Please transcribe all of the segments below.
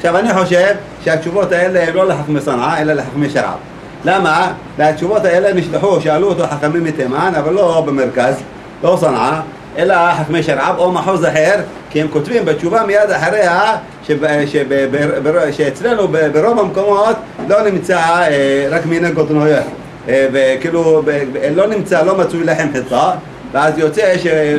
עכשיו אני חושב שהתשובות האלה הם לא לחכמי צנעא, אלא לחכמי שרעב. למה? והתשובות האלה נשלחו, שאלו אותו חכמים מתימן, אבל לא במרכז, לא צנעא, אלא חכמי שרעב או מחוז אחר, כי הם כותבים בתשובה מיד אחריה שאצלנו ברוב המקומות לא נמצא רק מיני קוטנויות, וכאילו לא נמצא, לא מצוי לחם חיטה, ואז יוצא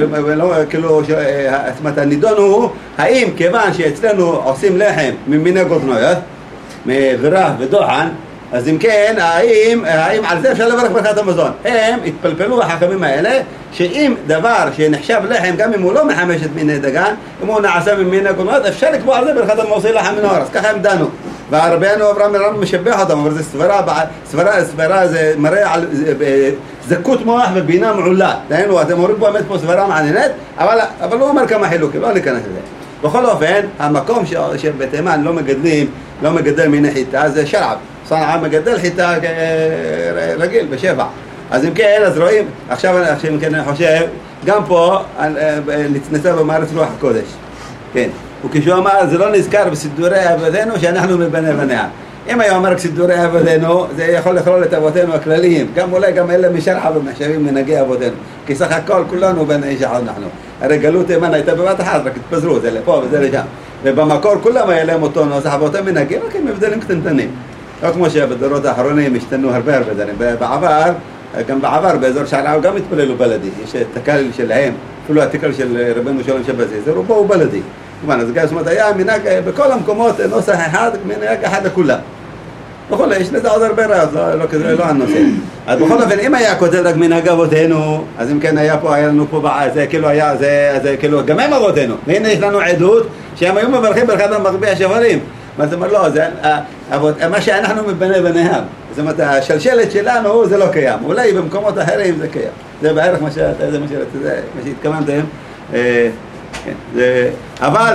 הנידון הוא האם כיוון שאצלנו עושים לחם ממיני קוטנויות, מגרח ודוחן, אז אם כן, האם על זה אפשר לברך ברכת המזון? הם התפלפלו החכמים האלה, שאם דבר שנחשב לחם, גם אם הוא לא מחמשת מיני דגן, אם הוא נעשה ממיני קוטנויות, אפשר לקבוע על זה ברכת המוציא לחם מן האורס, ככה הם דנו. והרבנו אברהם משבח אותם, אבל זה סברה, זה מראה על זכות מוח ובינה מעולה. דהיינו, אתם אומרים פה באמת פה סברה מעניינת, אבל הוא אומר כמה חילוקים, לא ניכנס לזה. בכל אופן, המקום שבתימן לא מגדל מיני חיטה, זה שרעב. צנעא מגדל חיטה רגיל, בשבע. אז אם כן, אז רואים, עכשיו אם כן אני חושב, גם פה נצנצה במארץ רוח הקודש. כן. וכשהוא אמר, זה לא נזכר בסידורי אבותינו שאנחנו מבני בניה. אם היה אומר סידורי אבותינו, זה יכול לכלול את אבותינו הכלליים. גם אולי גם אלה משרעא ונחשבים מנהגי אבותינו. כי סך הכל כולנו בני איש אחד אנחנו. הרי גלות תימן הייתה בבת אחת, רק התפזרו, זה לפה וזה לשם. ובמקור כולם היה להם אותו נוסח, ואותם מנהגים, רק עם הבדלים קטנטנים. לא כמו שבדורות האחרונים השתנו הרבה דברים. גם בעבר באזור שעלאו גם התפללו בלדי. יש את הקהל שלהם, אפילו התקל של רבנו שלום שבזי, זה רובו הוא בלדי. אז זאת אומרת, היה מנהג בכל המקומות נוסח אחד, מנהג אחד לכולם. בכל יש לזה עוד הרבה רעיון, לא הנושא. אז בכל אופן, אם היה כותב רק מנהג אבותינו, אז אם כן היה לנו פה, זה כאילו גם הם אבותינו. והנה יש לנו עדות שהם היו מברכים ברכת המרביע שברים. זאת אומרת, לא, מה שאנחנו מבני בניהם. זאת אומרת, השלשלת שלנו זה לא קיים. אולי במקומות אחרים זה קיים. זה בערך מה שהתכוונתם. אבל